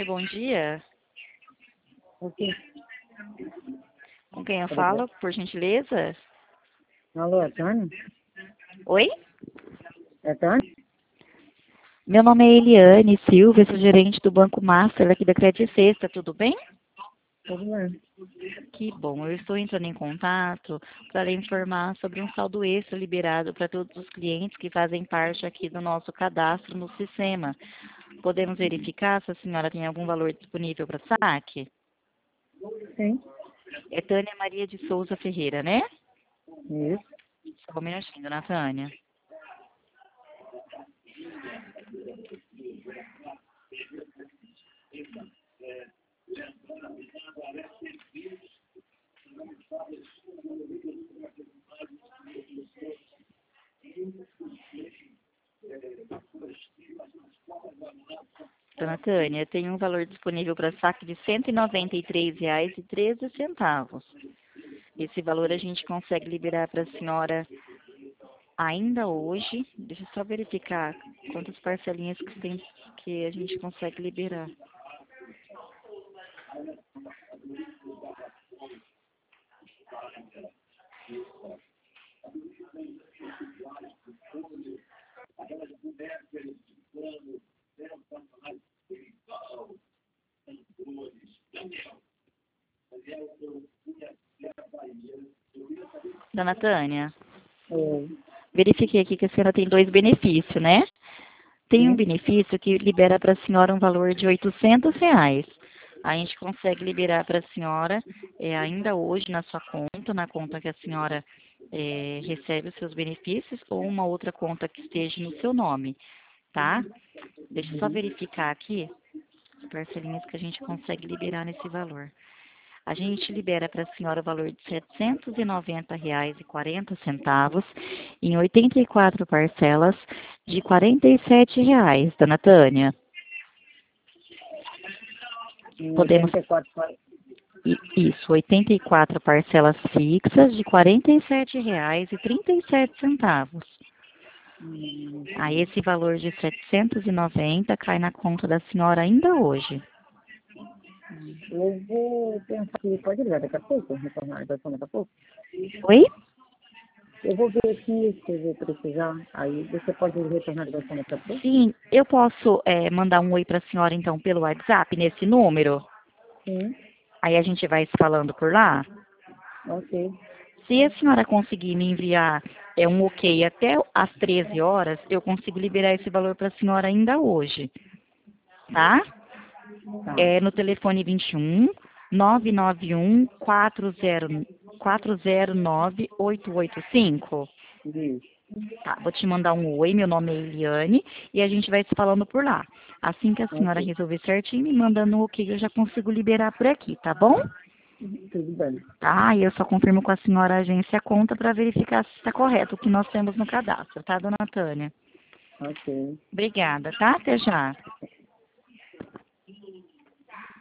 bom dia. Ok. Com quem eu Obrigado. falo, por gentileza? Alô, é Tânia? Oi? É Tânia? Meu nome é Eliane Silva, sou gerente do Banco Master aqui da Credit Sexta, tudo bem? Tudo bem. Que bom, eu estou entrando em contato para lhe informar sobre um saldo extra liberado para todos os clientes que fazem parte aqui do nosso cadastro no sistema. Podemos verificar se a senhora tem algum valor disponível para saque? Sim. É Tânia Maria de Souza Ferreira, né? Isso. Só um minutinho, dona Tânia. Dona Tânia, tem um valor disponível para saque de R$ 193,13. Esse valor a gente consegue liberar para a senhora ainda hoje. Deixa eu só verificar quantas parcelinhas que a gente consegue liberar. Dona Tânia, Oi. verifiquei aqui que a senhora tem dois benefícios, né? Tem um Sim. benefício que libera para a senhora um valor de R$ 800. A gente consegue liberar para a senhora ainda hoje na sua conta, na conta que a senhora recebe os seus benefícios, ou uma outra conta que esteja no seu nome, tá? Deixa eu só verificar aqui as parcelinhas que a gente consegue liberar nesse valor. A gente libera para a senhora o valor de R$ 790,40 em 84 parcelas de R$ 47, dona Tânia. Em Podemos, 84 horas. isso, 84 parcelas fixas de R$ 47,37. Aí esse valor de 790 cai na conta da senhora ainda hoje. Eu vou pensar que pode ligar daqui a pouco, retornar a ligação daqui a pouco. Oi? Eu vou ver aqui se eu vou precisar. Aí você pode retornar a ligação daqui a pouco? Sim, eu posso mandar um oi para a senhora então pelo WhatsApp nesse número? Sim. Aí a gente vai se falando por lá? Ok. Se a senhora conseguir me enviar um ok até às 13 horas, eu consigo liberar esse valor para a senhora ainda hoje, tá? Tá. É no telefone 21 991 409 885. Isso. Tá, vou te mandar um oi, meu nome é Eliane, e a gente vai se falando por lá. Assim que a senhora Ok. resolver certinho, me mandando um ok, eu já consigo liberar por aqui, tá bom? Tudo bem. Tá, e eu só confirmo com a senhora a agência a conta para verificar se está correto o que nós temos no cadastro, tá, dona Tânia? Ok. Obrigada, tá? Até já.